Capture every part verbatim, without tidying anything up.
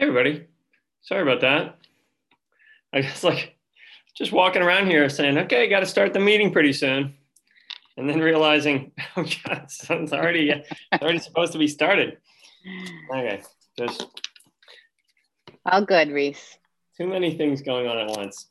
Hey everybody, sorry about that. I was like just walking around here saying, okay, got to start the meeting pretty soon. And then realizing, oh God, it's already, it's already supposed to be started. Okay, there's all good, Reese. Too many things going on at once.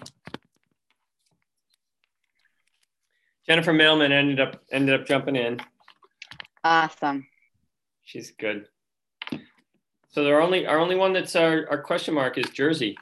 Jennifer Mailman ended up ended up jumping in. Awesome. She's good. So our only our only one that's our, our question mark is Jersey.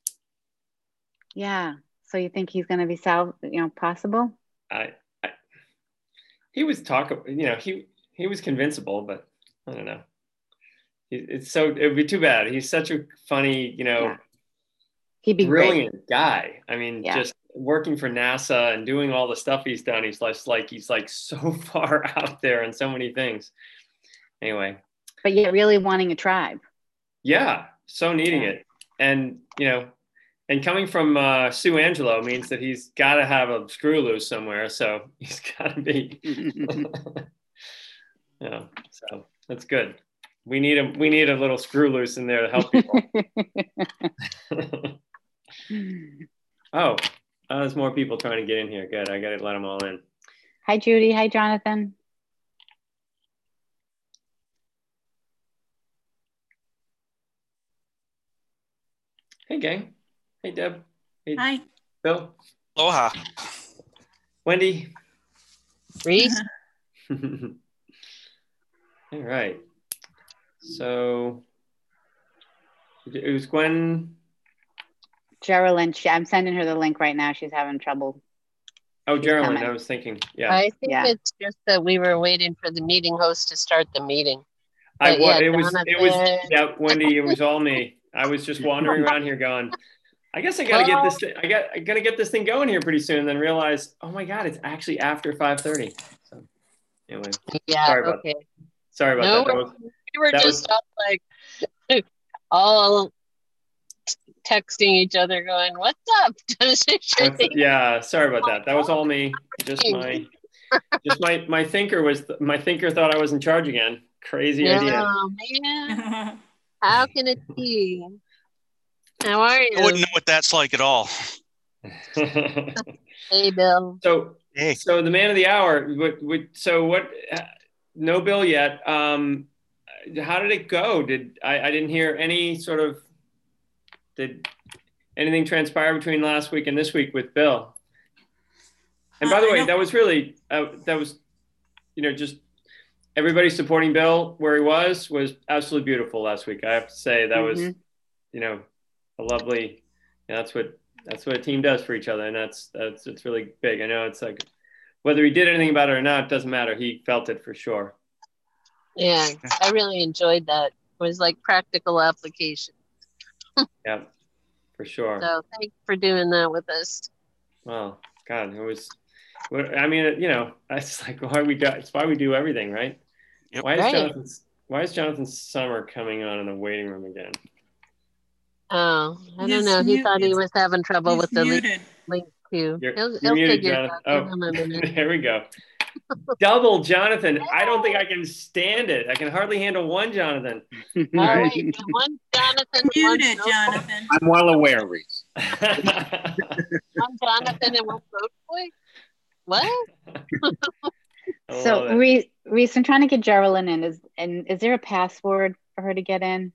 Yeah. So you think he's going to be salv, you know, possible? I, I he was talking, you know, he he was convincible, but I don't know. He, it's so it would be too bad. He's such a funny, you know, yeah. He'd be brilliant great. guy. I mean, yeah. just working for NASA and doing all the stuff he's done. He's just like he's like so far out there in so many things. Anyway. But yet really wanting a tribe. Yeah, so needing yeah. it. And, you know, and coming from uh, Sue Angelo means that he's got to have a screw loose somewhere. So he's got to be. Yeah, so that's good. We need a we need a little screw loose in there to help people. oh, oh, there's more people trying to get in here. Good, I got to let them all in. Hi, Judy. Hi, Jonathan. Hey, gang. Hey, Deb. Hey, hi. Bill. Aloha. Wendy. Reese. All right. So it was Gwen. Geraldine. I'm sending her the link right now. She's having trouble. Oh, Geraldine. I was thinking. Yeah. I think yeah. it's just that we were waiting for the meeting host to start the meeting. I yeah, it was Jonathan. it was yeah, Wendy. It was all me. I was just wandering around here going, I guess I gotta well, get this thing, I got I gotta get this thing going here pretty soon, and then realize, oh my God, it's actually after five thirty. So anyway. Yeah, sorry about okay. That. Sorry about no, that. that was, we were just was, all like all texting each other going, what's up? yeah, sorry about that. That was all me. Just my just my my thinker was my thinker thought I was in charge again. Crazy no, idea. Man. How can it be? How are you? I wouldn't know what that's like at all. Hey, Bill. So, hey. so the man of the hour. What, what, so what? No Bill yet. Um, how did it go? Did I, I didn't hear any sort of? Did anything transpire between last week and this week with Bill? And by the way, that was really uh, that was, you know, just. Everybody supporting Bill where he was was absolutely beautiful last week. I have to say that mm-hmm. was, you know, a lovely. You know, that's what that's what a team does for each other, and that's that's it's really big. I know it's like whether he did anything about it or not doesn't matter. He felt it for sure. Yeah, I really enjoyed that. It was like practical application. Yeah, for sure. So thanks for doing that with us. Well, God, it was. I mean, you know, it's like why we got. It's why we do everything, right? Yep. Why is right. Jonathan's Why is Jonathan Summer coming on in the waiting room again? Oh, I He's don't know. He mute, thought he was having trouble with the muted. link too. You're, he'll you're he'll muted, figure Jonathan. it out. Oh, there we go. Double Jonathan. I don't think I can stand it. I can hardly handle one Jonathan. All right, one Jonathan. Muted, one Jonathan. I'm well aware, Reese. One Jonathan and one Coach Boy. What? So, Reese, Reese, I'm trying to get Geraldine in. Is and is there a password for her to get in?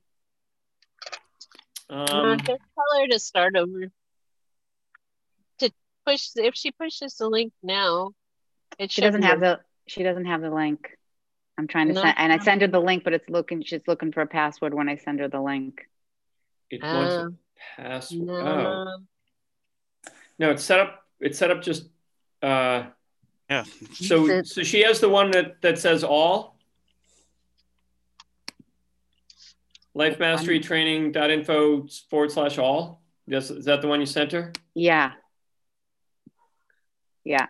Um, uh, just tell her to start over. To push, if she pushes the link now, it she doesn't have the. She doesn't have the link. I'm trying to no. send, and I send her the link, but it's looking. She's looking for a password when I send her the link. It wants uh, a password. No. Oh. No, it's set up. It's set up just. Uh, yeah. So, so she has the one that that says all. Life Mastery Training dot info forward slash all. Yes, is that the one you sent her? Yeah. Yeah.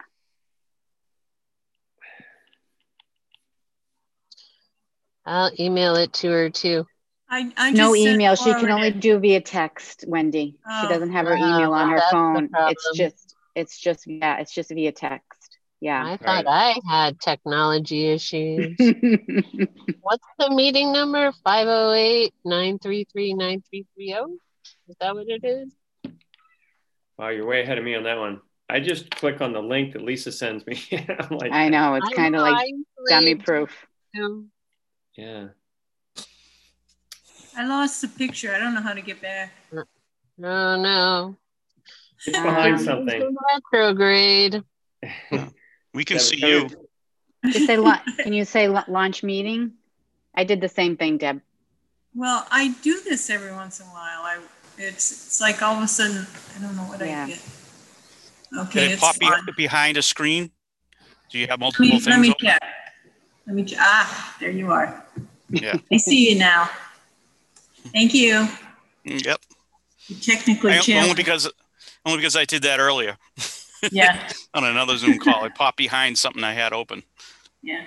I'll email it to her too. I, I no just email. She can forwarded. only do via text, Wendy. Oh. She doesn't have her Oh, email on her that's the phone. It's problem. just, it's just, yeah, it's just via text. Yeah. I thought Right. I had technology issues. What's the meeting number? five oh eight, nine three three, nine three three oh? Is that what it is? Wow, you're way ahead of me on that one. I just click on the link that Lisa sends me. I'm like, I know, it's I kind of know, like I dummy usually proof. do. yeah. I lost the picture. I don't know how to get back. No, no. It's Uh, behind It's something. in retrograde. We can Deb, see come you. in. Just say, la- can you say la- launch meeting? I did the same thing, Deb. Well, I do this every once in a while. I it's it's like all of a sudden I don't know what Yeah. I get. Did Okay, it it's pop be- fine. behind a screen? Do you have Let multiple me, things let me open? check. Let me ch- ah, there you are. Yeah. I see you now. Thank you. Mm, Yep. You technically I, only challenged. because only because I did that earlier Yeah, on another Zoom call. I popped behind something I had open. yeah.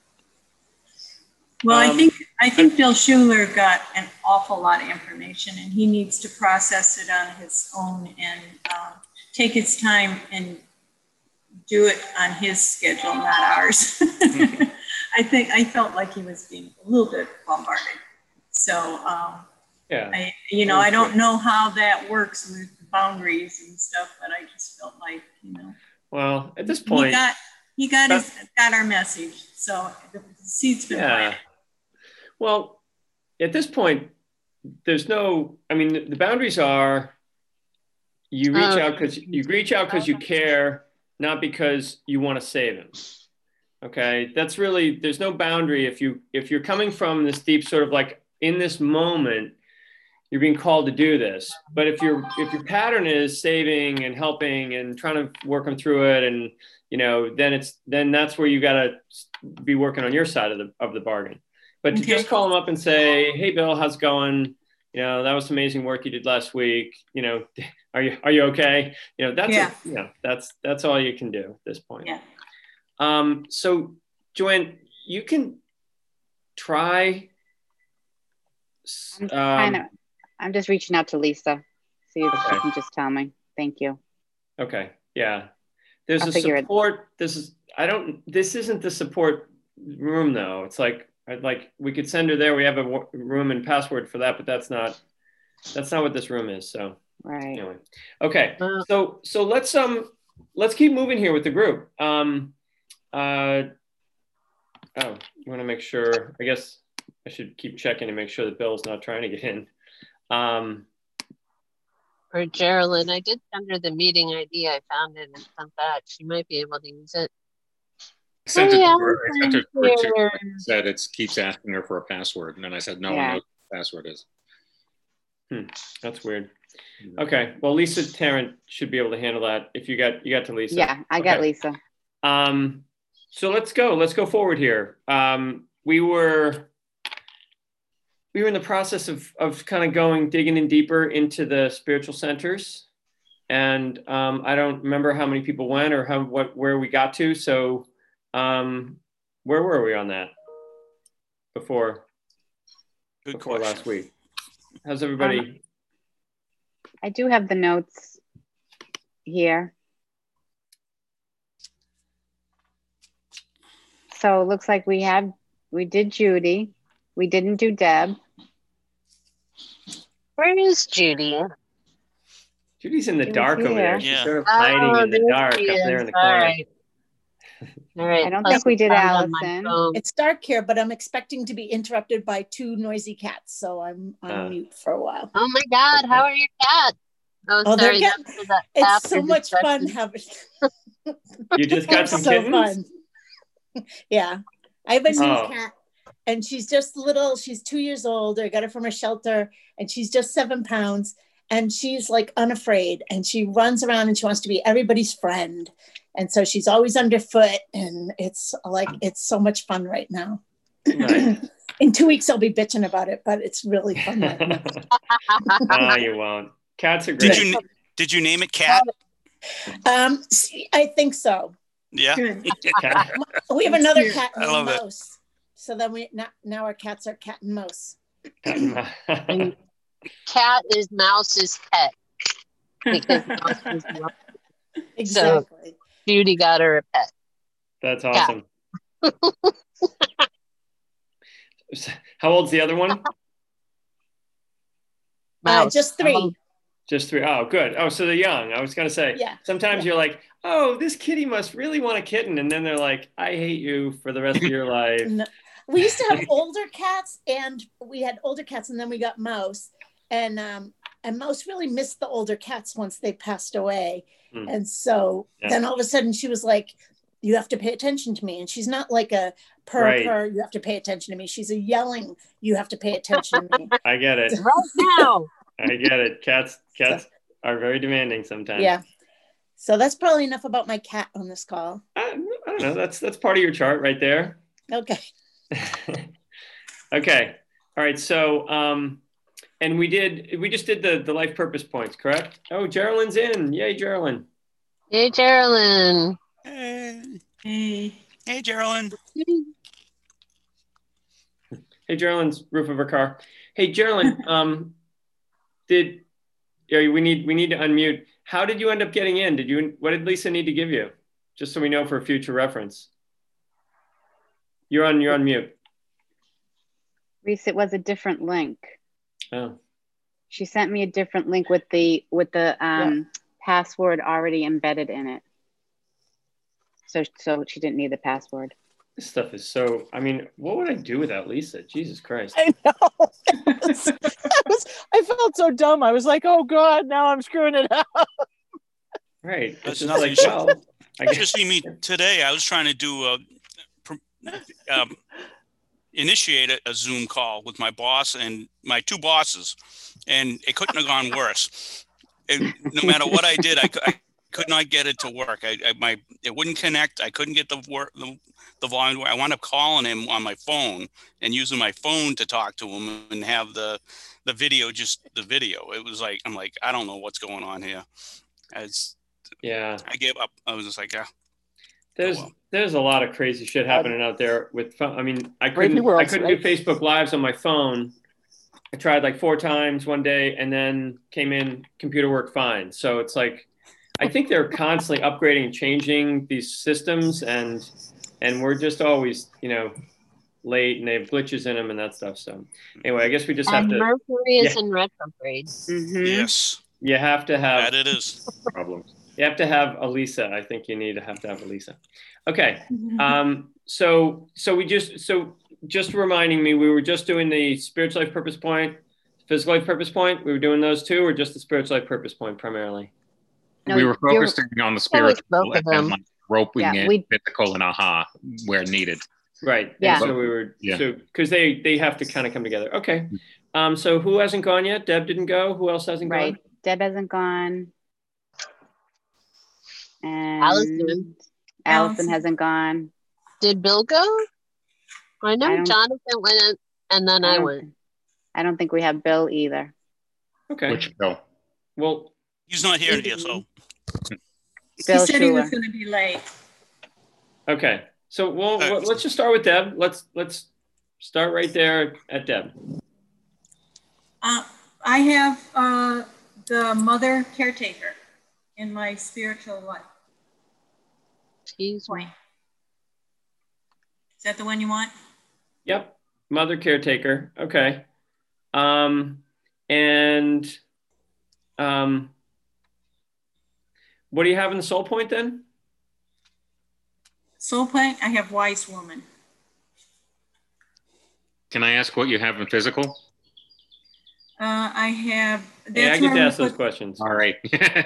Well, I Um, think I think Bill Schuler got an awful lot of information, and he needs to process it on his own and uh, take his time and do it on his schedule, not ours. I think I felt like he was being a little bit bombarded. So, um, Yeah. I, you know, I don't know how that works with boundaries and stuff, but I just felt like, you know, Well, at this he point, got he got his got our message. So the seed's been yeah. planted. Well, at this point, there's no, I mean, the, the boundaries are you reach Oh, out because you reach out because you care, not because you want to save him. Okay. That's really, there's no boundary. If you, if you're coming from this deep sort of like in this moment, you're being called to do this. But if your, if your pattern is saving and helping and trying to work them through it, and, you know, then it's, then that's where you got to be working on your side of the, of the bargain. But to Okay. just call them up and say, hey, Bill, how's it going? You know, that was amazing work you did last week. You know, are you, are you okay? You know, that's, Yeah. a, you know, that's, that's all you can do at this point. Yeah. Um, so Joanne, you can try. I'm Um, kind of, I'm just reaching out to Lisa. See if Okay. she can just tell me. Thank you. okay. Yeah. There's I'll a figure it- support. This is, I don't, this isn't the support room though. It's like, I'd like, we could send her there. We have a w- room and password for that, but that's not, that's not what this room is. So Right. anyway, okay. Well- So, so let's, um, let's keep moving here with the group. Um, uh, oh, I want to make sure, I guess I should keep checking to make sure that Bill's not trying to get in. Um, For Geraldine, I did send her the meeting I D. I found it and sent that. She might be able to use it. I sent Oh, it yeah, to her. I sent it to her too. here. It said it keeps asking her for a password. And then I said, no Yeah. one knows what the password is. hmm, that's weird. Okay. Well, Lisa Tarrant should be able to handle that. If you got, you got to Lisa. Yeah, I got Okay. Lisa. Um, so let's go, let's go forward here. Um, we were, we were in the process of, of kind of going, digging in deeper into the spiritual centers. And um, I don't remember how many people went or how, what, where we got to. So um, where were we on that before, Good before question. last week? How's everybody? Um, I do have the notes here. So it looks like we have, we did Judy. We didn't do Deb. Where is Judy? Judy's in the She was dark over there. here. She's Yeah. sort of hiding Oh, in the there dark she up there is. in the All corner. right. All right. I don't Plus think we it's did not on my Allison. phone. It's dark here, but I'm expecting to be interrupted by two noisy cats, so I'm on Uh. mute for a while. Oh my God, how are your cats? Oh, Oh, they're sorry. getting- that's for the It's after so much fun discussion. having. You just got It's some so kittens? fun. Yeah, I have a new Oh. cat, and she's just little. She's two years old. I got her from a shelter, and she's just seven pounds. And she's like unafraid, and she runs around and she wants to be everybody's friend. And so she's always underfoot, and it's like, it's so much fun right now. Nice. In two weeks, I'll be bitching about it, but it's really fun right now. No, you won't. Cats are great. Did you did you name it Cat? Um, see, I think so. Yeah. Good. Cat. We have That's another cute. cat I named love it. Mouse. So then we now, now our cats are Cat and Mouse. And cat is Mouse's pet because Mouse is Mouse. Exactly. Judy got her a pet. That's awesome. How old's the other one? Uh, Mouse. just three. Um, Just three. Oh, good. Oh, so they're young. I was gonna say. Yeah. Sometimes Yeah. you're like, oh, this kitty must really want a kitten, and then they're like, I hate you for the rest of your life. No. We used to have older cats, and we had older cats, and then we got Mouse, and um, and Mouse really missed the older cats once they passed away, Hmm. and so Yeah. then all of a sudden she was like, "You have to pay attention to me," and she's not like a purr Right. purr. You have to pay attention to me. She's a yelling. You have to pay attention to me. I get it. right now. I get it. Cats, cats are very demanding sometimes. Yeah. So that's probably enough about my cat on this call. I, I don't know. That's that's part of your chart right there. Okay. Okay. All right. So, um, and we did, we just did the, the life purpose points, correct? Oh, Geraldine's in. Yay, Geraldine. Hey, Geraldine. Hey, Hey, hey, Geraldine. Hey, Geraldine's roof of her car. Hey, Geraldine, um, did, yeah, we need, we need to unmute. How did you end up getting in? Did you, what did Lisa need to give you? Just so we know for future reference. You're on, you're on mute. Reese, it was a different link. Oh, She sent me a different link with the with the um, password already embedded in it. So so she didn't need the password. this stuff is so, I mean, what would I do without Lisa? Jesus Christ. I know. It was- I, was, I felt so dumb. I was like, oh God, now I'm screwing it up. Right. It's That's just nothing. like, You should- well, I You guess. should see me today. I was trying to do a, pr- um, initiate a, a Zoom call with my boss and my two bosses, and it couldn't have gone worse. And no matter what I did, I, cou- I could not get it to work. I, I my it wouldn't connect. I couldn't get the work the, the volume. I wound up calling him on my phone and using my phone to talk to him and have the the video just the video. It was like I'm like I don't know what's going on here. As Yeah. I gave up. I was just like, yeah. There's well. there's a lot of crazy shit happening out there with phone. I mean, I Brave new couldn't world, I couldn't right? do Facebook Lives on my phone. I tried like four times one day and then came in, computer worked fine. So it's like I think they're constantly upgrading and changing these systems, and and we're just always, you know, late, and they have glitches in them and that stuff. So anyway, I guess we just have And to Mercury is yeah. in retrograde. Mhm. Yes, you have to have that it is. Problems. You have to have a Lisa. I think you need to have to have a Lisa. Okay. Um, so so we just so just reminding me, we were just doing the spiritual life purpose point, physical life purpose point. We were doing those two, or just the spiritual life purpose point primarily? No, we were you're- focusing on the Always spiritual both of and then them. like roping Yeah, in we- physical and aha where needed. Right. And Yeah. so we were Yeah. so because they they have to kind of come together. Okay. Um, so who hasn't gone yet? Deb didn't go. Who else hasn't Right. gone? Deb hasn't gone. And Allison. Allison Allison. hasn't gone. Did Bill go? I know I don't- Jonathan went in, and then I, don't went. thi- I don't think we have Bill either. Okay. Which Bill? Well, He's not here yet, so he Bill said he was Schuler. going to be late. okay. So well, Uh, let's just start with Deb. Let's let's start right there at Deb. Uh, I have uh, the mother caretaker in my spiritual life Jeez. point. Is that the one you want? Yep. Mother caretaker. Okay. Um, and um, what do you have in the soul point then? Soul point, I have wise woman. Can I ask what you have in physical? Uh, I have. That's Yeah, I get where to we ask those put questions. All right.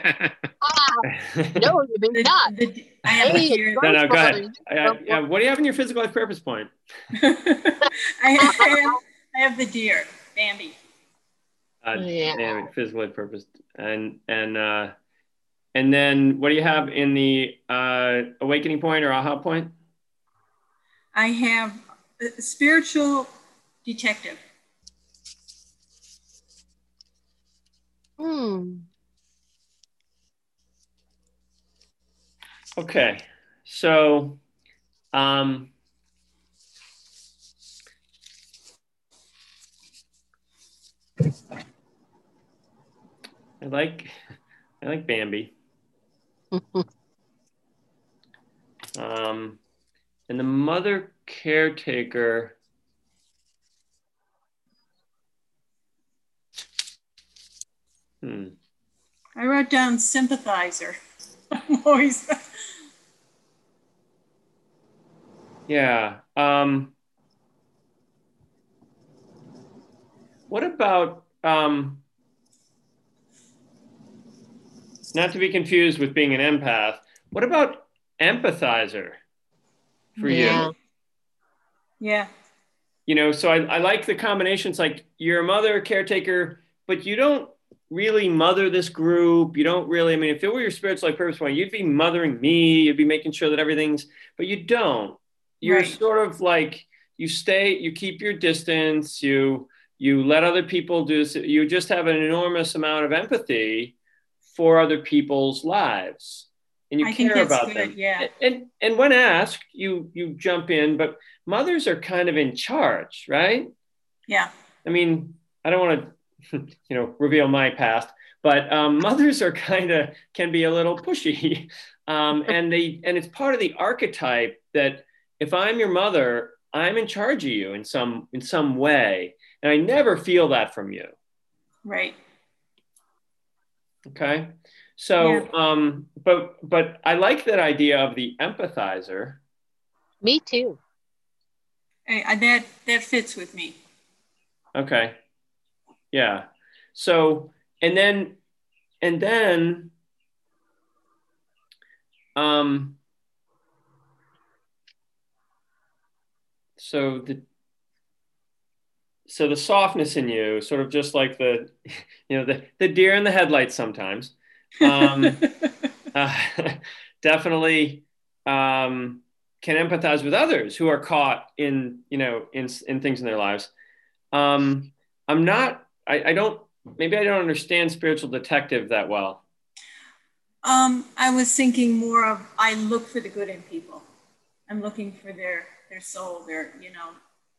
No, you may the- not. the- I have Hey, here. it's No, no, go ahead. Fine. I, I, yeah, what do you have in your physical life purpose point? I have, I have the deer, Bambi. Uh, Yeah. yeah, physical life purpose, and and uh, and then what do you have in the uh, awakening point or aha point? I have a spiritual detective. Hmm. Okay, so um, I like I like Bambi. Um, and the mother caretaker. Hmm. I wrote down sympathizer. I'm always. Yeah. Um, what about, um, not to be confused with being an empath, what about empathizer for Yeah. you? Yeah. You know, so I, I like the combinations, like you're a mother caretaker, but you don't really mother this group. You don't really, I mean, if it were your spiritual life purpose point, you'd be mothering me, you'd be making sure that everything's, but you don't. You're Right. sort of like, you stay, you keep your distance, you, you let other people do this. You just have an enormous amount of empathy for other people's lives. And you I think care that's about good, them. yeah. And, and and when asked, you you jump in, but mothers are kind of in charge, right? Yeah. I mean, I don't want to, you know, reveal my past, but um, mothers are kind of can be a little pushy, um, and they and it's part of the archetype that if I'm your mother, I'm in charge of you in some in some way, and I never feel that from you. Right. Okay. So, Yeah. um, but but I like that idea of the empathizer. Me too. I, I, that that fits with me. Okay. Yeah. So, and then, and then, um, so the, so the softness in you, sort of just like the, you know, the, the deer in the headlights sometimes, um, uh, definitely, um, can empathize with others who are caught in, you know, in, in things in their lives. Um, I'm not, I, I don't, maybe I don't understand spiritual detective that well. um, I was thinking more of, I look for the good in people. I'm looking for their, their soul, their, you know.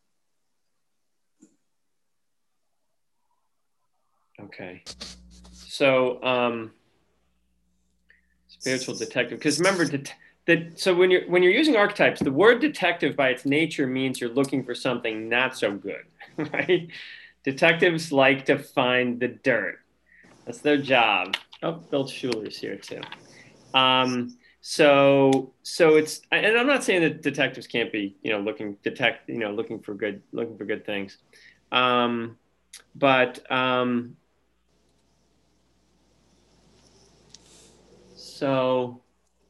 Okay. So, um, spiritual detective, because remember det- that, so when you're, when you're using archetypes, the word detective by its nature means you're looking for something not so good, right? Detectives like to find the dirt. That's their job. Oh, Bill Schuler's here too. Um, so, so it's, and I'm not saying that detectives can't be, you know, looking detect, you know, looking for good, looking for good things. Um, but, um, so,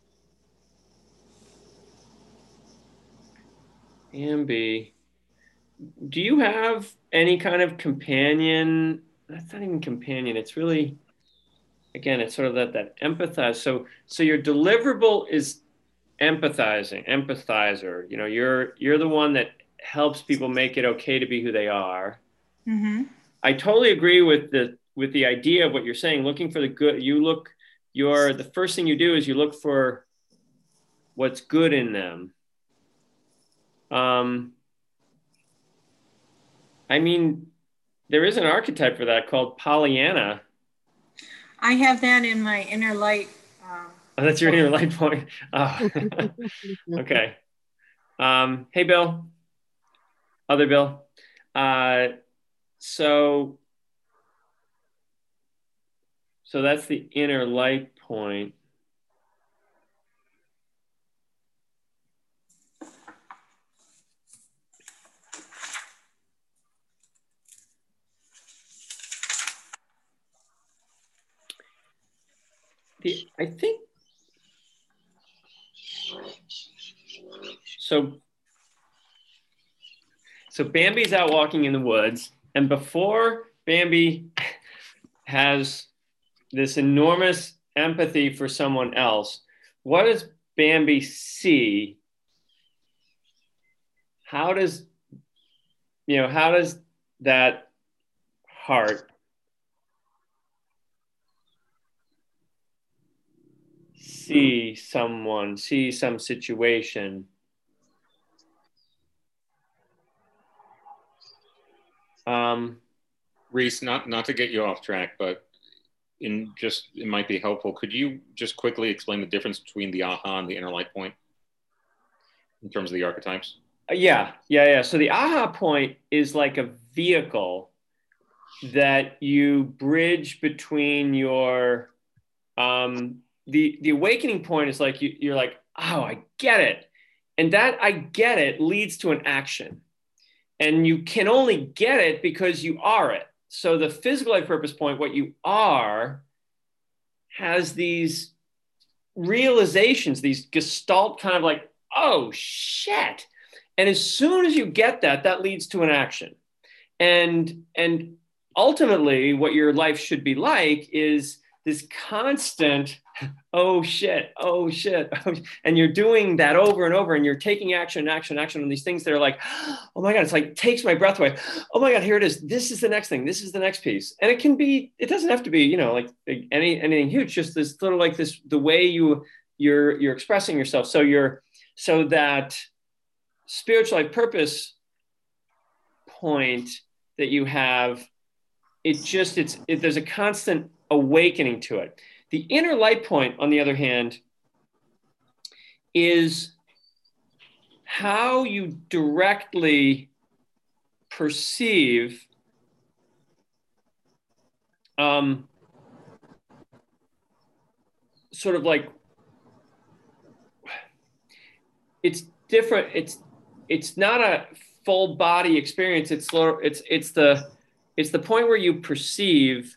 Ambi, do you have any kind of companion? That's not even companion. It's really, again, it's sort of that that empathize. So, so your deliverable is empathizing, empathizer. You know, you're you're the one that helps people make it okay to be who they are. Mm-hmm. I totally agree with the with the idea of what you're saying. Looking for the good. You look. You're the first thing you do is you look for what's good in them. Um, I mean, there is an archetype for that called Pollyanna. I have that in my inner light. Um, Oh, that's your inner light point. Oh. Okay. Um, hey, Bill. Other Bill. Uh, so, so that's the inner light point. The, I think so. So Bambi's out walking in the woods, and before Bambi has this enormous empathy for someone else, what does Bambi see? How does, you know, how does that heart see someone, see some situation? Um, Reese, not not to get you off track, but in just it might be helpful. Could you just quickly explain the difference between the aha and the inner light point? in terms of the archetypes? Yeah, yeah, yeah. So the aha point is like a vehicle that you bridge between your, um, the, the awakening point is like, you, you're like, oh, I get it. And that I get it leads to an action. And you can only get it because you are it. So the physical life purpose point, what you are, has these realizations, these gestalt kind of like, oh, shit. And as soon as you get that, that leads to an action. And, and ultimately, what your life should be like is this constant, oh shit, oh shit. And you're doing that over and over, and you're taking action, action, action on these things that are like, oh my God, it's like takes my breath away. Oh my God, here it is. This is the next thing. This is the next piece. And it can be, it doesn't have to be, you know, like any anything huge, just this sort of like this, the way you you're you're expressing yourself. So you're so that spiritual life purpose point that you have, it just it's it, there's a constant awakening to it. The inner light point, on the other hand, is how you directly perceive um, sort of like, it's different. It's it's not a full body experience. It's it's it's the it's the point where you perceive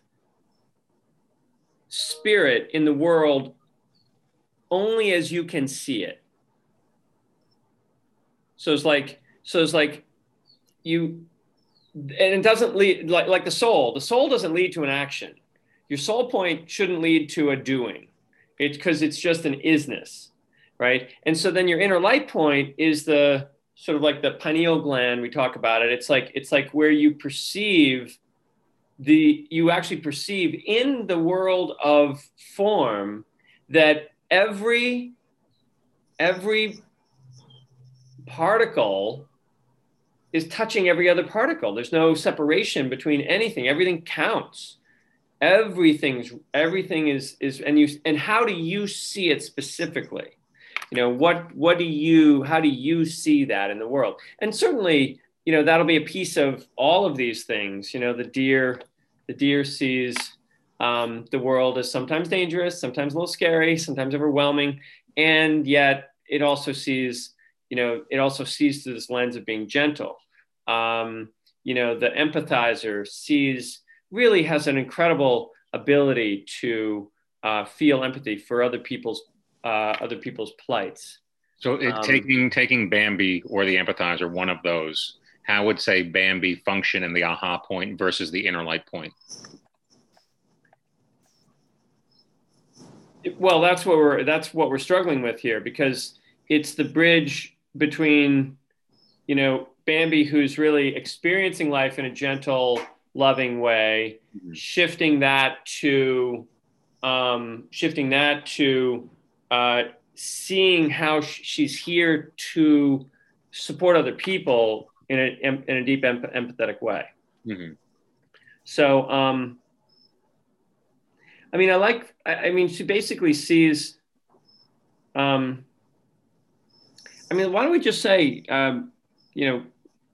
spirit in the world only as you can see it. So it's like, so it's like you, and it doesn't lead, like, like the soul, the soul doesn't lead to an action. Your soul point shouldn't lead to a doing. It's because it's just an isness, right? And so then your inner light point is the sort of like the pineal gland, we talk about it. It's like, it's like where you perceive the, you actually perceive in the world of form that every, every particle is touching every other particle. There's no separation between anything. Everything counts. Everything's, everything is, is, and you, and how do you see it specifically? You know, what, what do you, how do you see that in the world? And certainly, you know, that'll be a piece of all of these things. You know, the deer, the deer sees um, the world as sometimes dangerous, sometimes a little scary, sometimes overwhelming. And yet it also sees, you know, it also sees through this lens of being gentle. Um, you know, the empathizer sees, really has an incredible ability to uh, feel empathy for other people's uh, other people's plights. So it, Um, taking taking Bambi or the empathizer, one of those, how would say Bambi function in the aha point versus the inner light point? Well, that's what we're that's what we're struggling with here, because it's the bridge between, you know, Bambi, who's really experiencing life in a gentle, loving way, mm-hmm. shifting that to um, shifting that to uh, seeing how sh- she's here to support other people in a in a deep empath- empathetic way. Mm-hmm. So, um, I mean, I like. I, I mean, she basically sees. Um, I mean, why don't we just say, um, you know,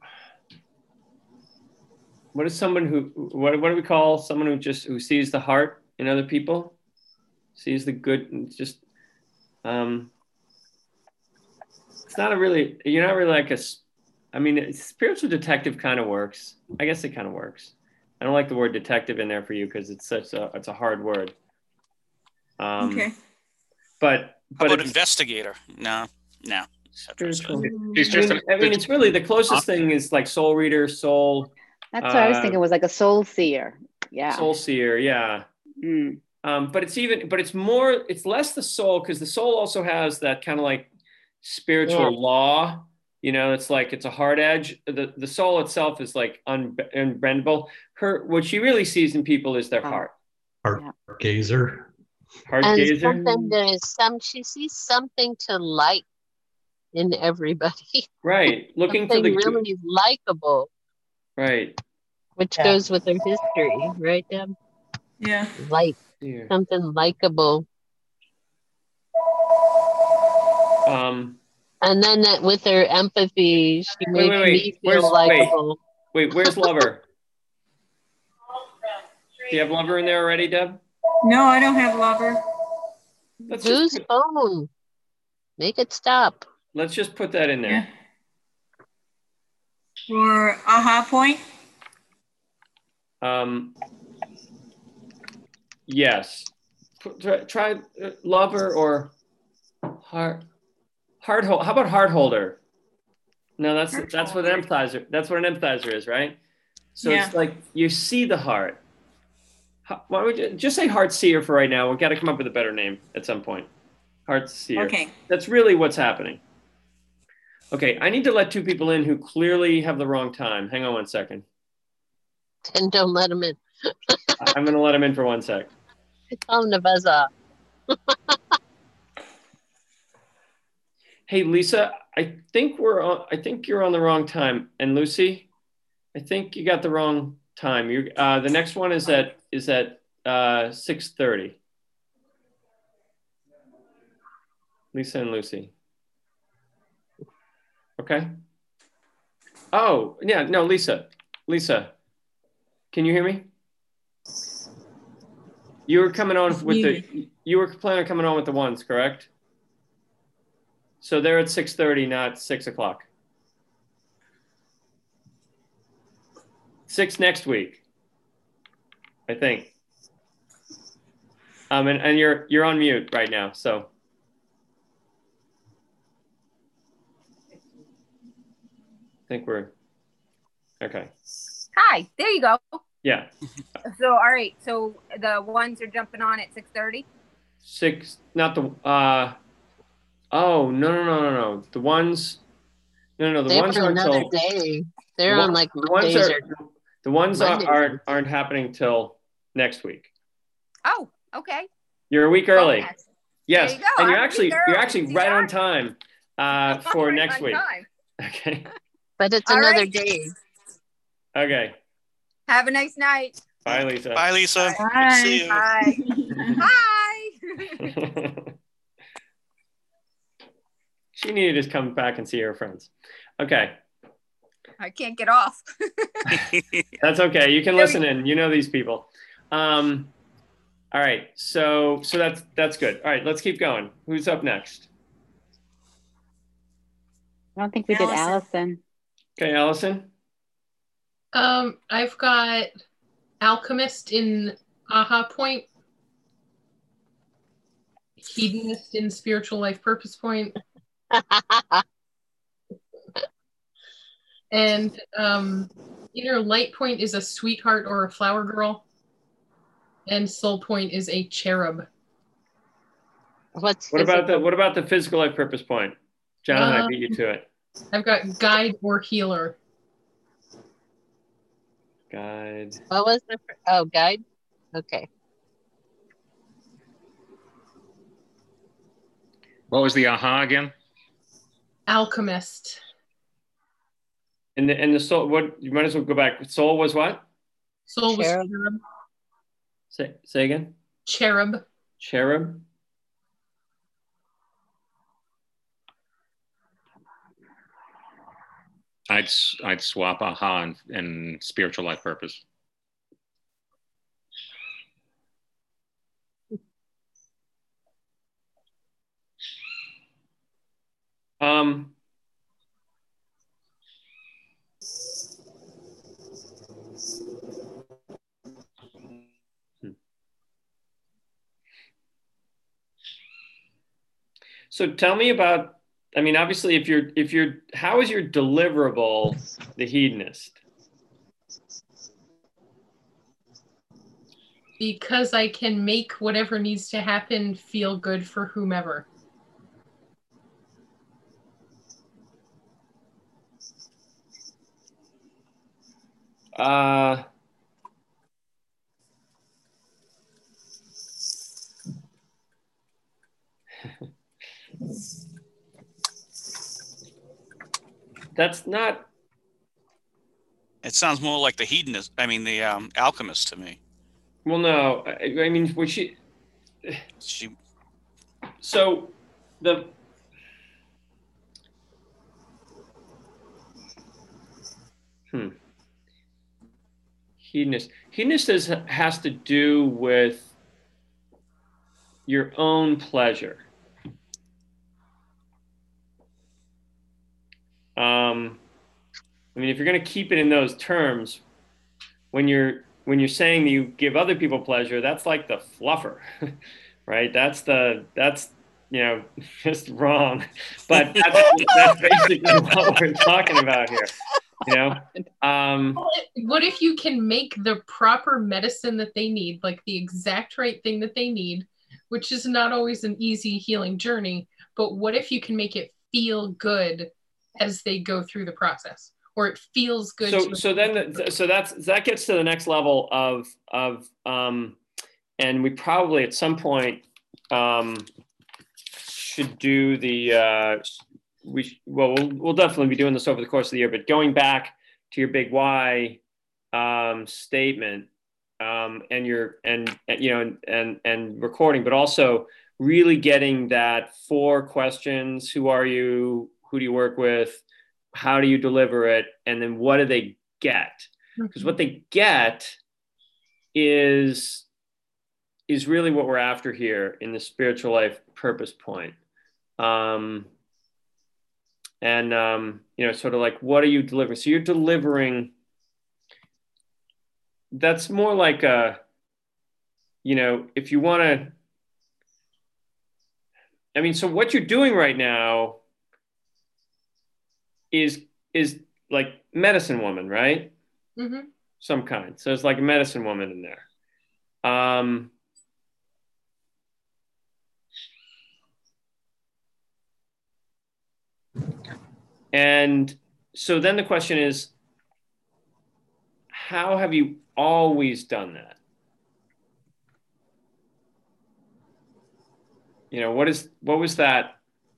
what is someone who, what, what do we call someone who just, who sees the heart in other people, sees the good, and just, um, it's not a really, you're not really like a, I mean, spiritual detective kind of works. I guess it kind of works. I don't like the word detective in there for you because it's such a, it's a hard word. Um, okay. But, but How about it's, investigator? No, no. spiritual. She's I just mean, a- I mean, it's really the closest thing is like soul reader, soul. That's what I was uh, thinking, was like a soul seer. Yeah. Soul seer, yeah. Mm. Um, but it's even, but it's more, it's less the soul, because the soul also has that kind of like spiritual Yeah. law. You know, it's like it's a hard edge. The the soul itself is like un, unbendable. Her, what she really sees in people is their Oh. heart. Heart Yeah. gazer. Heart And gazer. something there is some she sees something to like in everybody. Right. Looking for Something the good. really likable, Right. which Yeah. goes with her history, right, Deb? Yeah. Like Here. something likable. Um, And then that with her empathy, she Wait, makes wait, wait. me Where's feel wait, likable. wait? Where's Lover? Do you have Lover in there already, Deb? No, I don't have Lover. Let's Whose just phone? Make it stop. let's just put that in there. Yeah. For Aha Point? Um, yes. Put- Try, try uh, Lover or Heart Heart Hold. How about Heart Holder? No, that's Heart that's what an Holder. empathizer. That's what an empathizer is, right? So Yeah. it's like you see the heart. How- Why would you just say Heart Seer for right now? We've got to come up with a better name at some point. Heart Seer. Okay. That's really what's happening. Okay, I need to let two people in who clearly have the wrong time. Hang on one second. And don't let him in. I- I'm going to let them in for one sec. Tell him to buzz off. Hey, Lisa, I think we're on, I think you're on the wrong time. And Lucy, I think you got the wrong time. You uh, the next one is at is at uh, six thirty. Lisa and Lucy. Okay. Oh, yeah, no, Lisa. Lisa, can you hear me? You were coming on It's with muted. the you were planning on coming on with the ones, correct? So they're at six thirty, not six o'clock. Six next week, I think. Um, and, and you're you're on mute right now, so. I think we're okay. Hi, there you go. Yeah, So, all right. So the ones are jumping on at six thirty. six. Not the. Uh, oh no no no no no. The ones. No no no. The They're ones on aren't another till. day. They're the on ones- like the ones Mondays are. or The ones are, Mondays. aren't aren't happening till next week. Oh, okay. You're a week early. Bonus. Yes, There you go. and you're I'm a actually week you're early. actually See right that? on time uh, for Right next on week. time. Okay. But it's All another right. day. Okay. Have a nice night. Bye, Lisa. Bye, Lisa. Bye. See you. Bye. Bye. She needed to just come back and see her friends. Okay, I can't get off. that's okay. You can There we- listen in. You know these people. Um, all right. So so that's that's good. All right. Let's keep going. Who's up next? I don't think we did Allison. Allison. Okay, Allison. Um, I've got Alchemist in Aha Point, Hedonist in Spiritual Life Purpose Point, and um, Inner Light Point is a sweetheart or a flower girl, and Soul Point is a cherub. What's What about the physical? what about the physical life purpose point? Jonathan, I Uh, beat you to it. I've got Guide or Healer. Guide. What was the fir- oh guide? Okay. What was the aha again? Alchemist. And the and the soul. What you might as well go back. Soul was what? Soul was Cherub. cherub. Say say again. Cherub. Cherub. I'd s- I'd swap aha and, and spiritual life purpose. Um. hmm. So tell me about. I mean, obviously, if you're if you're, how is your deliverable the hedonist? Because I can make whatever needs to happen feel good for whomever. Uh. That's not. It sounds more like the hedonist. I mean, the um, alchemist to me. Well, no. I, I mean, what she. She So, the. Hmm. Hedonist. Hedonist is, has to do with your own pleasure. Um, I mean, if you're going to keep it in those terms, when you're when you're saying that you give other people pleasure, that's like the fluffer, right? That's the that's you know just wrong. But that's, that's basically what we're talking about here. You know, um, what if you can make the proper medicine that they need, like the exact right thing that they need, which is not always an easy healing journey, but what if you can make it feel good as they go through the process, or it feels good? So, to so then, the, so that's that gets to the next level of of, um, and we probably at some point um, should do the. Uh, we well, well, we'll definitely be doing this over the course of the year. But going back to your big why um, statement, um, and your and, and you know and, and and recording, but also really getting that four questions: who are you? Who do you work with? How do you deliver it? And then what do they get? Because what they get is, is really what we're after here in the spiritual life purpose point. Um, and, um, you know, sort of like, what are you delivering? So you're delivering, that's more like a, you know, if you want to, I mean, so what you're doing right now is is like medicine woman, right? Mm-hmm. Some kind. So it's like a medicine woman in there. Um, and so then the question is, how have you always done that? You know, what is what was that?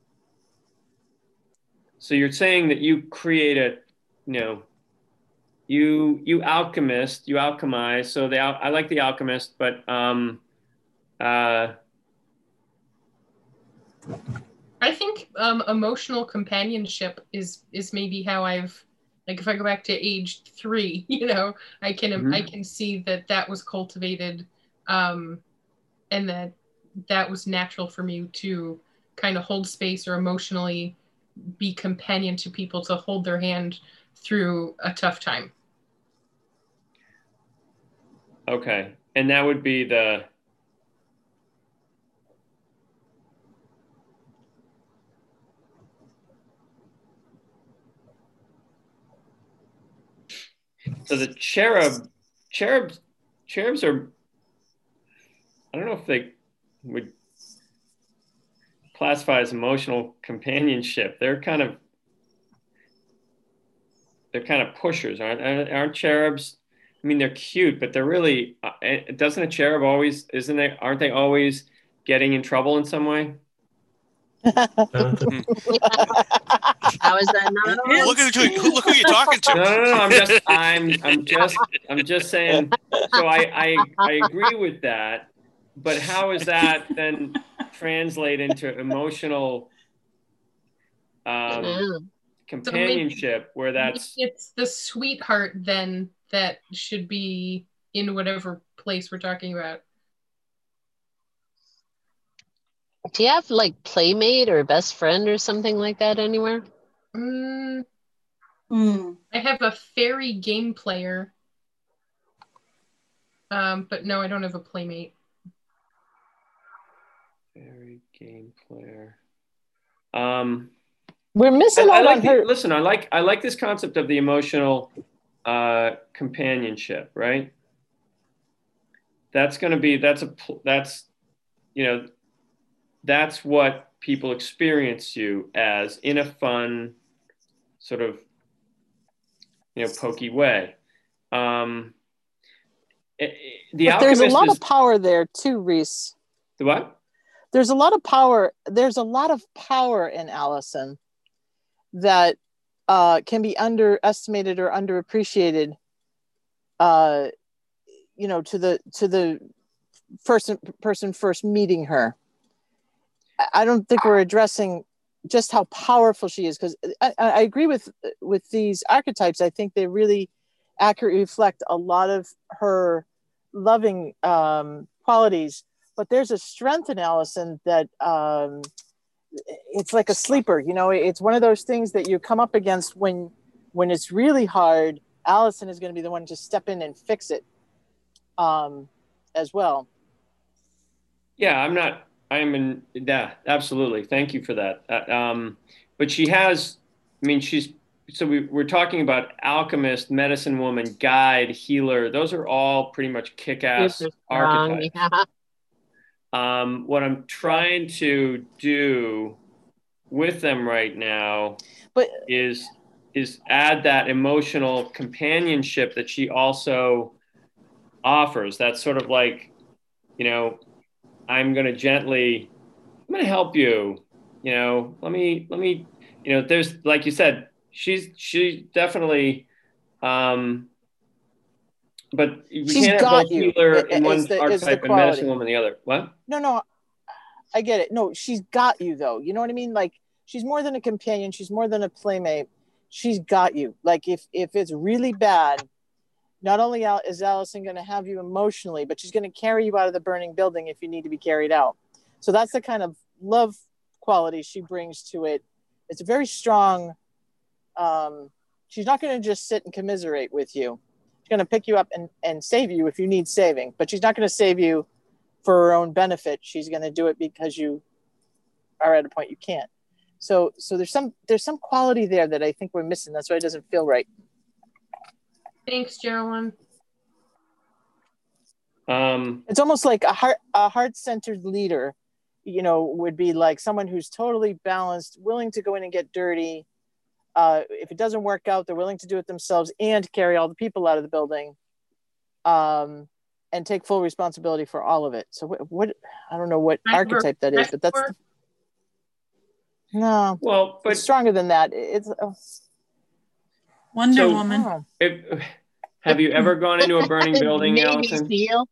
So you're saying that you create a, you know, you you alchemist, you alchemize. So the I like the alchemist, but um, uh, I think um, emotional companionship is is maybe how I've, like, if I go back to age three, you know, I can mm-hmm. I can see that that was cultivated, um, and that that was natural for me to kind of hold space or emotionally be companion to people, to hold their hand through a tough time. Okay, and that would be the. So the cherub, cherubs, cherubs are, I don't know if they would classify as emotional companionship. They're kind of, they're kind of pushers, aren't aren't cherubs? I mean, they're cute, but they're really, uh, doesn't a cherub always, isn't they, aren't they always getting in trouble in some way? How is that not? Look at who, look who you're talking to. No, no, no, I'm just, I'm, I'm just, I'm just saying. So I, I, I agree with that, but how is that then translate into emotional um, companionship, so where that's? It's the sweetheart then that should be in whatever place we're talking about. Do you have like playmate or best friend or something like that anywhere? Mm, mm. I have a fairy game player, um, but no, I don't have a playmate. Fairy game player. Um, We're missing I, I out like on the, her. Listen, I like I like this concept of the emotional uh, companionship, right? That's going to be that's a that's you know. That's what people experience you as, in a fun, sort of, you know, pokey way. Um, it, the but there's a lot is, of power there too, Reese. The what? There's a lot of power. There's a lot of power in Allison that uh, can be underestimated or underappreciated. Uh, you know, to the to the first person first meeting her. I don't think we're addressing just how powerful she is. Because I, I agree with with these archetypes. I think they really accurately reflect a lot of her loving um, qualities. But there's a strength in Allison that um, it's like a sleeper. You know, it's one of those things that you come up against when when it's really hard. Allison is going to be the one to step in and fix it um, as well. Yeah, I'm not. I'm in. Yeah, absolutely. Thank you for that. Uh, um, but she has. I mean, she's. So we, we're talking about alchemist, medicine woman, guide, healer. Those are all pretty much kick-ass Super strong, archetypes. yeah. Um, what I'm trying to do with them right now but is is add that emotional companionship that she also offers. That's sort of like, you know, I'm going to gently, I'm going to help you. You know, let me, let me, you know, there's, like you said, she's, she definitely, um, but we She's can't have got both you. healer It- in one it's the- it's the archetype and medicine quality. woman in the other. What? No, no, I get it. No, she's got you though. You know what I mean? Like she's more than a companion. She's more than a playmate. She's got you. Like if if it's really bad, not only is Allison going to have you emotionally, but she's going to carry you out of the burning building if you need to be carried out. So that's the kind of love quality she brings to it. It's a very strong. Um, she's not going to just sit and commiserate with you. She's going to pick you up and, and save you if you need saving, but she's not going to save you for her own benefit. She's going to do it because you are at a point you can't. So, so there's some there's some quality there that I think we're missing. That's why it doesn't feel right. Thanks, Geraldine. Um, it's almost like a heart a heart-centered leader, you know, would be like someone who's totally balanced, willing to go in and get dirty. Uh, if it doesn't work out, they're willing to do it themselves and carry all the people out of the building, um, and take full responsibility for all of it. So what, what I don't know what archetype that is, but that's the, no. Well, but it's stronger than that. It's uh, Wonder so, Woman. If, have you ever gone into a burning building, Maybe Allison? Seal.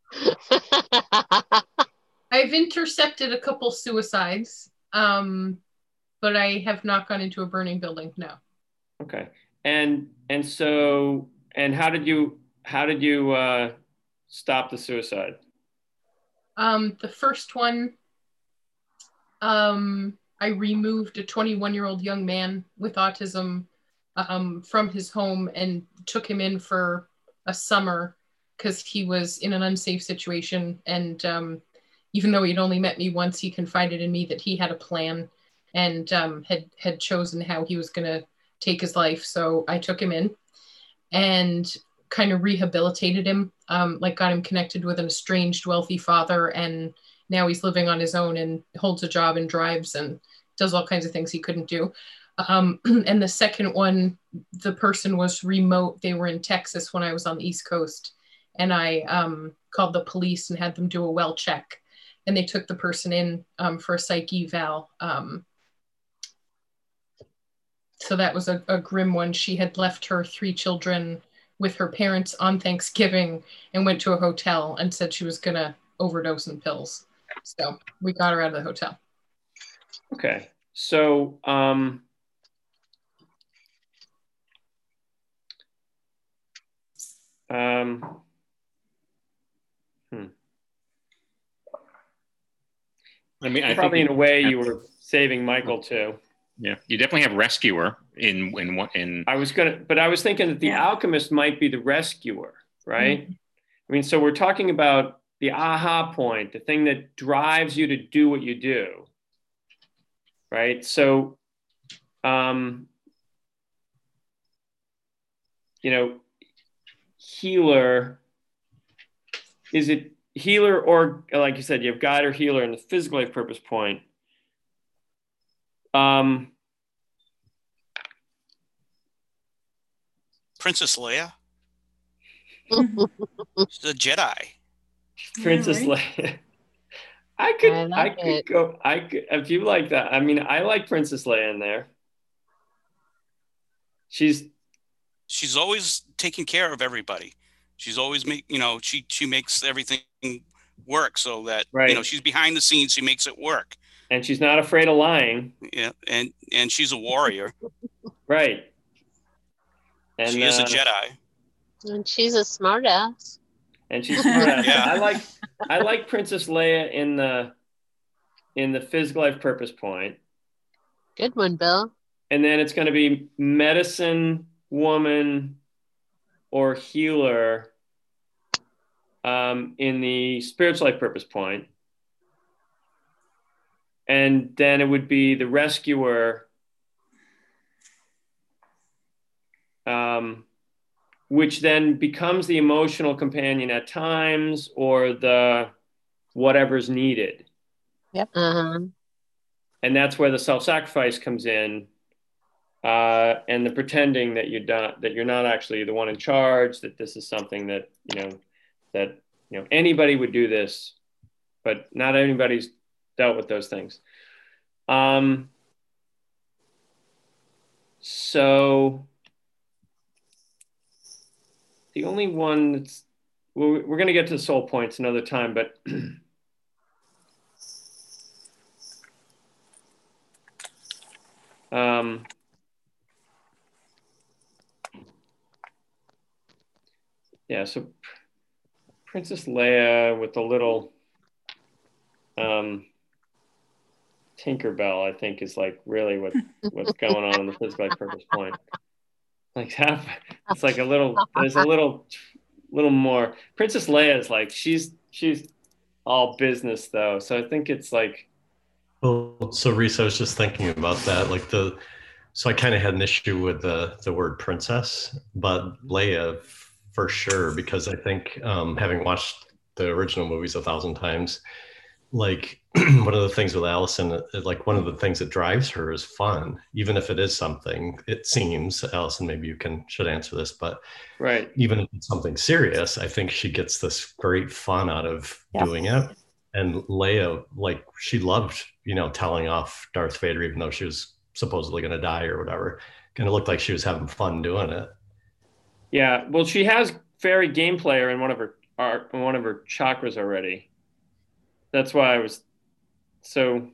I've intercepted a couple suicides, um, but I have not gone into a burning building. No. Okay, and and so and how did you how did you uh, stop the suicide? Um, the first one, um, I removed a twenty-one-year-old young man with autism um, from his home and took him in for a summer because he was in an unsafe situation. And um, even though he'd only met me once, he confided in me that he had a plan and um, had, had chosen how he was going to take his life. So I took him in and kind of rehabilitated him, um, like got him connected with an estranged wealthy father, and now he's living on his own and holds a job and drives and does all kinds of things he couldn't do. Um, and the second one, the person was remote. They were in Texas when I was on the East Coast, and I um, called the police and had them do a well check, and they took the person in um, for a psych eval. Um, so that was a, a grim one. She had left her three children with her parents on Thanksgiving and went to a hotel and said she was gonna overdose on pills. So we got her out of the hotel. Okay, so um, um, hmm. I mean, I probably think in a way you were saving Michael too. Yeah, you definitely have rescuer in in what in. I was gonna, but I was thinking that the Yeah. alchemist might be the rescuer, right? Mm-hmm. I mean, so we're talking about the aha point, the thing that drives you to do what you do, right? So, um, you know, healer, is it healer or, like you said, you have guide or healer in the physical life purpose point. Um, Princess Leia. She's a Jedi. Princess Yeah, right? Leia. I could, I I, like could it. go. I could, if you like that. I mean, I like Princess Leia in there. She's She's always taking care of everybody. She's always make you know she she makes everything work so that, Right. you know, she's behind the scenes. She makes it work. And she's not afraid of lying. Yeah. And, and she's a warrior. Right. And she is uh, a Jedi. And she's a smartass. And she's smart. Yeah. I like I like Princess Leia in the in the physical life purpose point. Good one, Bill. And then it's going to be medicine woman or healer um, in the spiritual life purpose point. And then it would be the rescuer, um, which then becomes the emotional companion at times, or the whatever's needed. Yep. Uh-huh. And that's where the self-sacrifice comes in, uh, and the pretending that you're not that you're not actually the one in charge. That this is something that you know that you know anybody would do this, but not anybody's dealt with those things. Um, so. The only one that's, well, we're going to get to the soul points another time, but um, yeah, so Princess Leia with the little um, Tinkerbell, I think, is like really what, what's going on in the physical life purpose point. Like half, it's like a little, there's a little, little more. Princess Leia is like, she's, she's all business though. So I think it's like. Well, so Reese, I was just thinking about that. Like the, so I kind of had an issue with the, the word princess, but Leia for sure, because I think um, having watched the original movies a thousand times, like one of the things with Allison, like one of the things that drives her is fun, even if it is something, it seems, Allison, maybe you can, should answer this, but right. Even if it's something serious, I think she gets this great fun out of yeah. doing it. And Leia, like she loved, you know, telling off Darth Vader, even though she was supposedly going to die or whatever. Kind of looked like she was having fun doing it. Yeah. Well, she has fairy game player in one of her, in one of her chakras already. That's why I was so,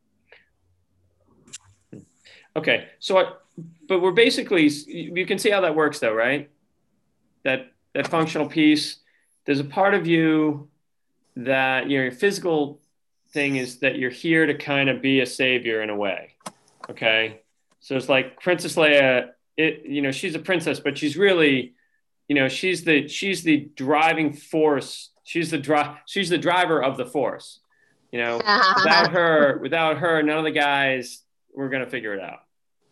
okay. So, I, but we're basically, you can see how that works though, right? That, that functional piece, there's a part of you that, you know, your physical thing is that you're here to kind of be a savior in a way. Okay. So it's like Princess Leia, it, you know, she's a princess, but she's really, you know, she's the, she's the driving force. She's the drive. She's the driver of the force. You know, without her, without her, none of the guys were going to figure it out.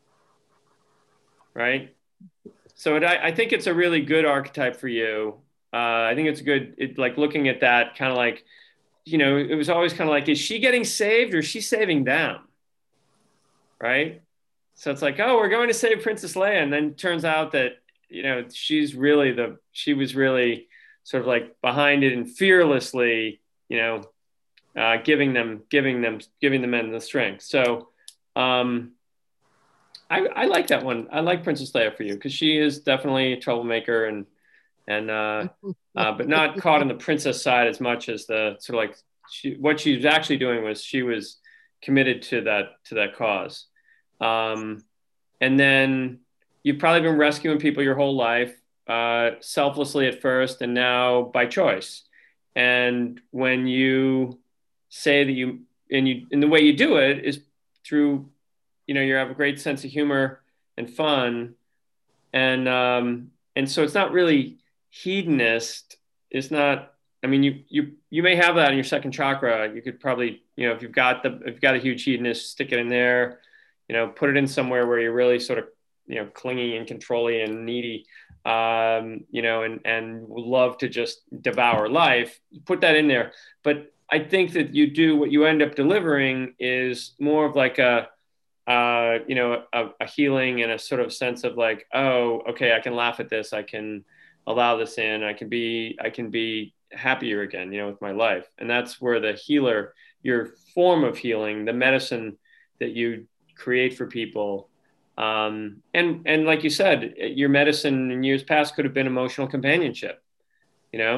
Right. So it, I, I think it's a really good archetype for you. Uh, I think it's good. It, like looking at that kind of like, you know, it was always kind of like, is she getting saved or is she saving them? Right. So it's like, oh, we're going to save Princess Leia. And then it turns out that, you know, she's really the, she was really sort of like behind it and fearlessly, you know, uh, giving them, giving them, giving the men the strength. So um, I, I like that one. I like Princess Leia for you because she is definitely a troublemaker and, and, uh, uh, but not caught on the princess side as much as the sort of like she, what she was actually doing was she was committed to that, to that cause. Um, and then you've probably been rescuing people your whole life. Uh, selflessly at first and now by choice. And when you say that you, and you, and the way you do it is through, you know, you have a great sense of humor and fun. And, um, and so it's not really hedonist. It's not, I mean, you, you, you may have that in your second chakra. You could probably, you know, if you've got the, if you've got a huge hedonist, stick it in there, you know, put it in somewhere where you're really sort of, you know, clingy and controlling and needy. Um, you know, and, and love to just devour life, put that in there. But I think that you do, what you end up delivering is more of like a, uh, you know, a, a healing and a sort of sense of like, oh, okay, I can laugh at this. I can allow this in. I can be, I can be happier again, you know, with my life. And that's where the healer, your form of healing, the medicine that you create for people, Um, and, and like you said, your medicine in years past could have been emotional companionship, you know,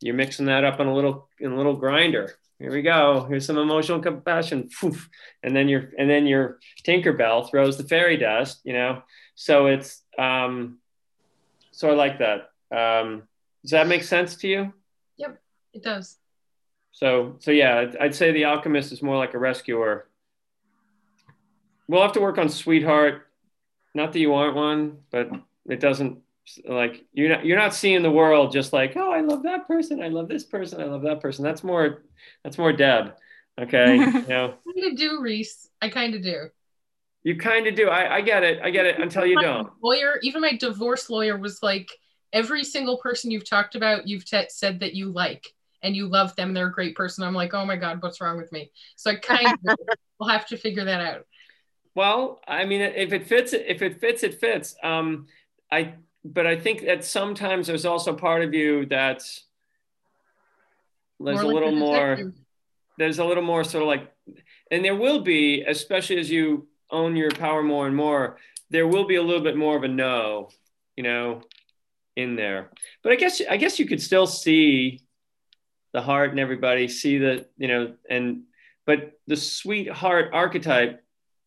you're mixing that up in a little in a little grinder. Here we go. Here's some emotional compassion. Poof. And then your and then your Tinkerbell throws the fairy dust, you know. So it's um so I like that. Um does that make sense to you? Yep, it does. So so yeah, I'd, I'd say the alchemist is more like a rescuer. We'll have to work on sweetheart. Not that you aren't one, but it doesn't like you're not you're not seeing the world just like, oh, I love that person, I love this person, I love that person. That's more that's more Deb. Okay. You know. I kind of do, Reese. I kind of do. You kind of do. I, I get it. I get it until you my don't. Lawyer, even my divorce lawyer was like, every single person you've talked about, you've t- said that you like and you love them. They're a great person. I'm like, oh my God, what's wrong with me? So I kind of will have to figure that out. Well, I mean, if it fits, if it fits, it fits. Um, I, but I think that sometimes there's also part of you that's there's More a like little a more, detective. there's a little more sort of like, and there will be, especially as you own your power more and more, there will be a little bit more of a no, you know, in there. But I guess, I guess you could still see the heart and everybody, see the, you know, and, but the sweetheart archetype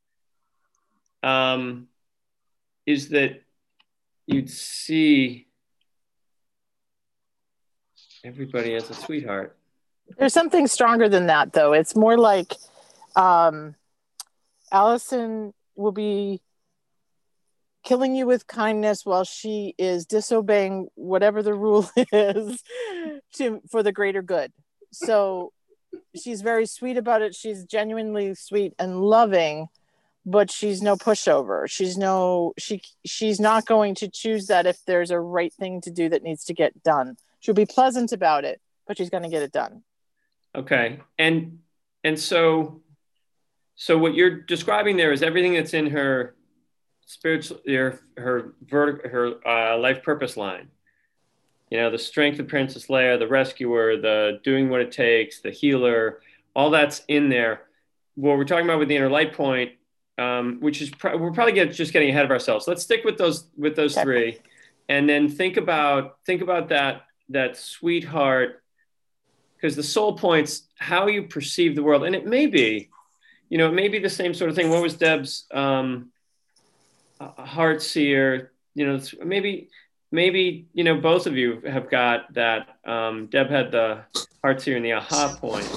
um, is that you'd see everybody as a sweetheart. There's something stronger than that, though. It's more like um, Allison will be killing you with kindness while she is disobeying whatever the rule is to for the greater good. So she's very sweet about it. She's genuinely sweet and loving, but she's no pushover. She's no she she's not going to choose that if there's a right thing to do that needs to get done. She'll be pleasant about it, but she's going to get it done. Okay. And and so so what you're describing there is everything that's in her spiritual her her vertic, her uh, life purpose line. You know, the strength of Princess Leia, the rescuer, the doing what it takes, the healer, all that's in there. What we're talking about with the inner light point, um, which is pro- we're probably get, just getting ahead of ourselves. Let's stick with those with those three, and then think about think about that that sweetheart, because the soul points how you perceive the world, and it may be, you know, it may be the same sort of thing. What was Deb's um, heart seer? You know, maybe. Maybe, you know, both of you have got that. Um, Deb had the heart seer and the aha point.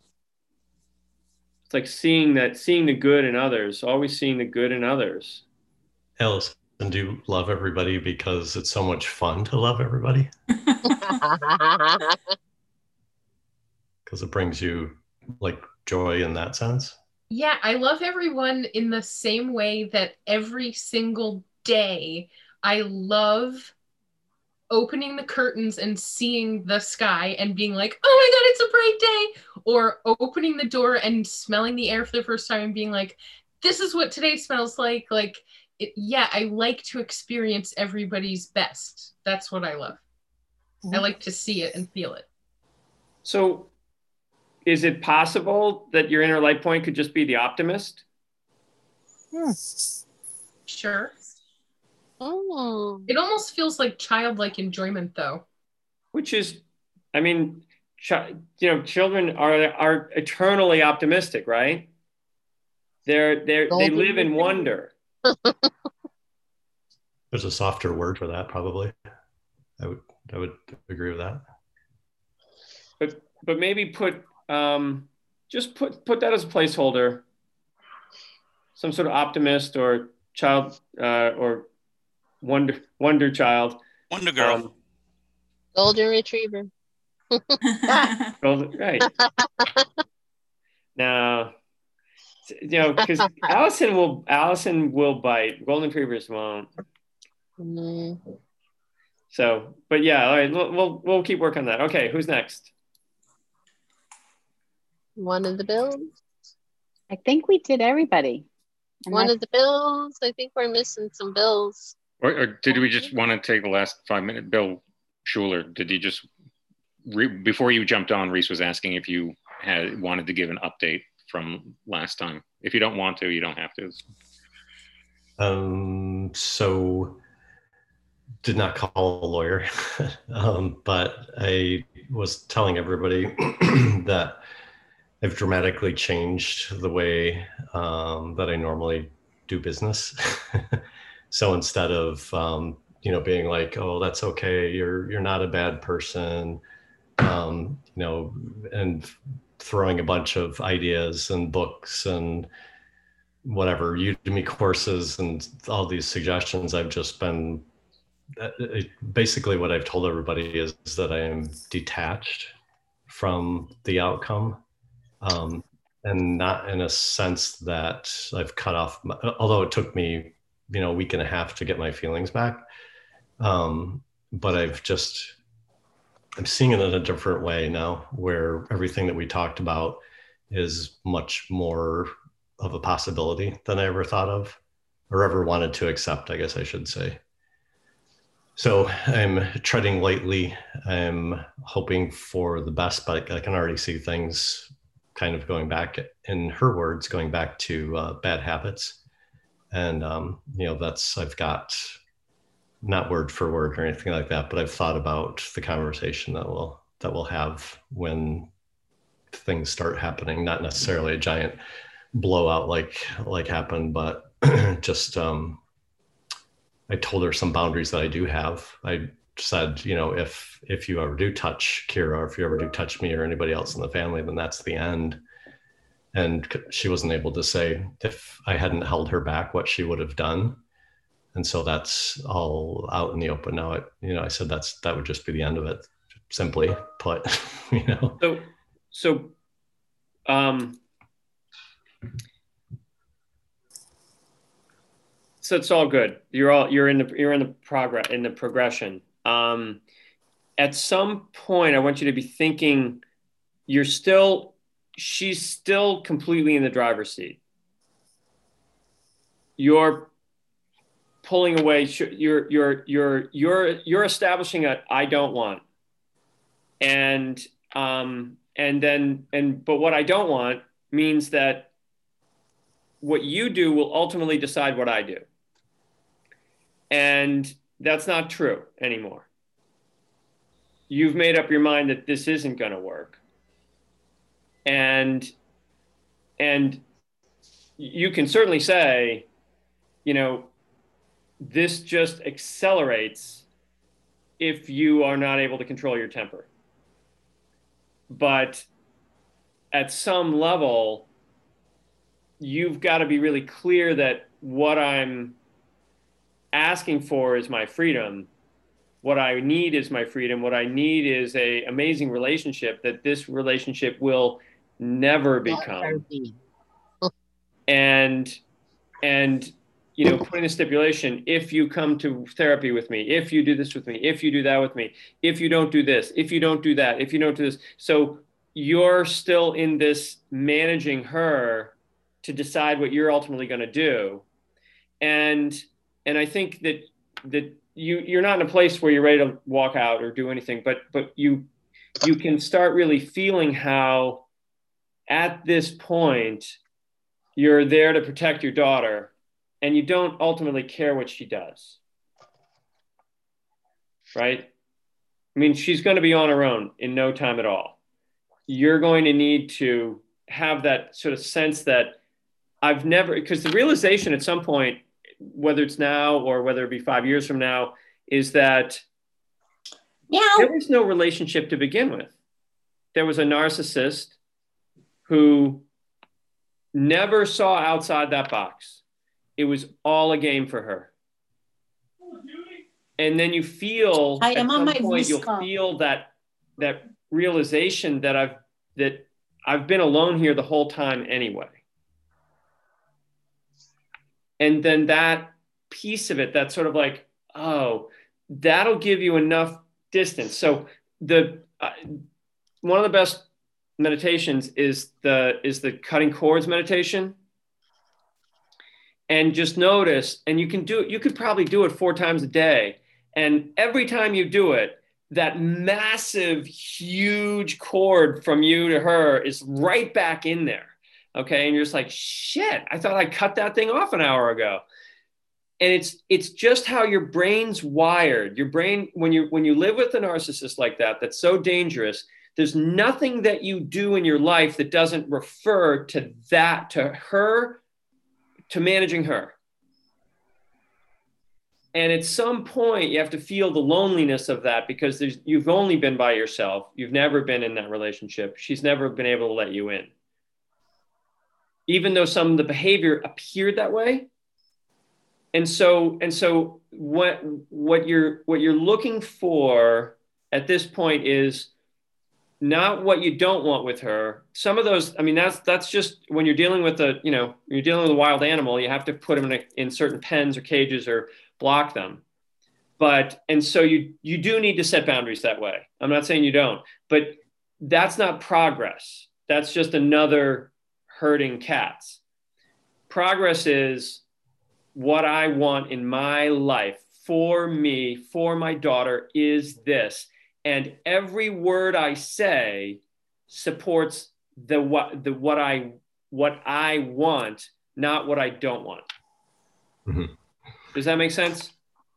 It's like seeing that, seeing the good in others, always seeing the good in others. Allison, do you love everybody because it's so much fun to love everybody? Because it brings you like joy in that sense? Yeah, I love everyone in the same way that every single day I love opening the curtains and seeing the sky and being like, oh my God, it's a bright day. Or opening the door and smelling the air for the first time and being like, this is what today smells like. Like, it, yeah, I like to experience everybody's best. That's what I love. Mm-hmm. I like to see it and feel it. So is it possible that your inner light point could just be the optimist? Hmm. Sure. Oh. It almost feels like childlike enjoyment, though. Which is, I mean, ch- you know, children are are eternally optimistic, right? They're they they live in wonder. There's a softer word for that, probably. I would I would agree with that. But but maybe put um, just put put that as a placeholder. Some sort of optimist or child uh, or Wonder Wonder Child. Wonder Girl. Um, Golden Retriever. golden, right. Now, you know, because Allison will Allison will bite. Golden Retrievers won't. Mm. So, but yeah, all right, we'll, we'll we'll keep working on that. Okay, who's next? One of the bills. I think we did everybody. One of the bills. I think we're missing some bills. Or, or did we just want to take the last five minutes? Bill Schuler, did you just, re, before you jumped on, Reese was asking if you had wanted to give an update from last time. If you don't want to, you don't have to. Um, so did not call a lawyer, um, but I was telling everybody that I've dramatically changed the way um, that I normally do business. So instead of, um, you know, being like, oh, that's okay, you're you're not a bad person, um, you know, and throwing a bunch of ideas and books and whatever, Udemy courses and all these suggestions, I've just been, it, basically what I've told everybody is, is that I am detached from the outcome. Um, and not in a sense that I've cut off, my, although it took me, you know, a week and a half to get my feelings back. Um, but I've just, I'm seeing it in a different way now, where everything that we talked about is much more of a possibility than I ever thought of, or ever wanted to accept, I guess I should say. So I'm treading lightly. I'm hoping for the best, but I can already see things kind of going back, in her words, going back to uh, bad habits. And, um, you know, that's, I've got, not word for word or anything like that, but I've thought about the conversation that we'll, that we'll have when things start happening, not necessarily a giant blowout like, like happened, but just, um, I told her some boundaries that I do have. I said, you know, if, if you ever do touch Kira, or if you ever do touch me or anybody else in the family, then that's the end. And she wasn't able to say if I hadn't held her back, what she would have done. And so that's all out in the open now. It, you know, I said that's, that would just be the end of it, simply put, you know. So, so, um, so it's all good. You're all, you're in the, you're in the progress, in the progression. Um, at some point, I want you to be thinking, you're still, she's still completely in the driver's seat. You're pulling away. You're, you're, you're, you're, you're establishing a, I don't want. And, um, and then, and, but what I don't want means that what you do will ultimately decide what I do. And that's not true anymore. You've made up your mind that this isn't going to work. And, and you can certainly say, you know, this just accelerates if you are not able to control your temper. But at some level, you've got to be really clear that what I'm asking for is my freedom. What I need is my freedom. What I need is a amazing relationship that this relationship will never become. and, and, you know, putting a stipulation, if you come to therapy with me, if you do this with me, if you do that with me, if you don't do this, if you don't do that, if you don't do this. So you're still in this managing her to decide what you're ultimately going to do. And, and I think that, that you, you're not in a place where you're ready to walk out or do anything, but, but you, you can start really feeling how at this point, you're there to protect your daughter and you don't ultimately care what she does. Right? I mean, she's going to be on her own in no time at all. You're going to need to have that sort of sense that I've never, because the realization at some point, whether it's now or whether it be five years from now, is that yeah. there was no relationship to begin with. There was a narcissist who never saw outside that box. It was all a game for her. And then you feel, I am at some on my point, you'll call. feel that, that realization that I've, that I've been alone here the whole time anyway. And then that piece of it, that's sort of like, oh, that'll give you enough distance. So the, uh, one of the best meditations is the, is the cutting cords meditation. And just notice, and you can do it, you could probably do it four times a day. And every time you do it, that massive, huge cord from you to her is right back in there. Okay. And you're just like, shit, I thought I cut that thing off an hour ago. and it's it's just how your brain's wired. Your brain, when you when you live with a narcissist like that, that's so dangerous, there's nothing that you do in your life that doesn't refer to that, to her, to managing her. And at some point, you have to feel the loneliness of that, because there's, you've only been by yourself. You've never been in that relationship. She's never been able to let you in. Even though some of the behavior appeared that way. And so, and so what, what you're, what you're looking for at this point is not what you don't want with her. Some of those, I mean, that's, that's just when you're dealing with a, you know, you're dealing with a wild animal, you have to put them in, a, in certain pens or cages or block them. But, and so you, you do need to set boundaries that way. I'm not saying you don't, but that's not progress. That's just another herding cats. Progress is what I want in my life for me, for my daughter is this. And every word I say supports the what the what I what I want, not what I don't want. Mm-hmm. Does that make sense?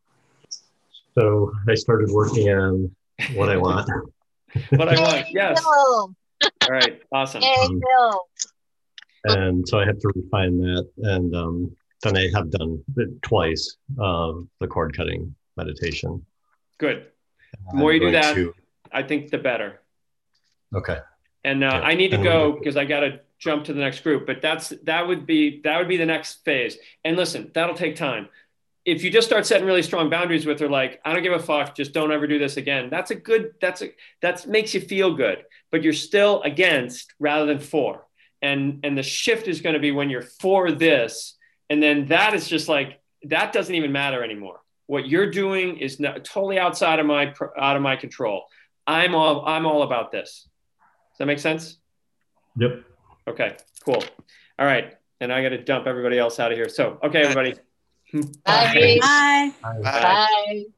So I started working on what I want. What I want, yes. All right, awesome. Um, and so I have to refine that. And um, then I have done it twice, uh, the cord cutting meditation. Good. The more you do that, to... I think the better. Okay. And uh, yeah. I need to and go because I got to jump to the next group. But that's that would be that would be the next phase. And listen, that'll take time. If you just start setting really strong boundaries with her, like, I don't give a fuck, just don't ever do this again. That's a good, that's a, that makes you feel good, but you're still against rather than for. And, and the shift is going to be when you're for this. And then that is just like, that doesn't even matter anymore. What you're doing is not, totally outside of my, out of my control. I'm all, I'm all about this. Does that make sense? Yep. Okay, cool. All right. And I got to dump everybody else out of here. So, okay, everybody. Bye. Bye. Bye. Bye. Bye.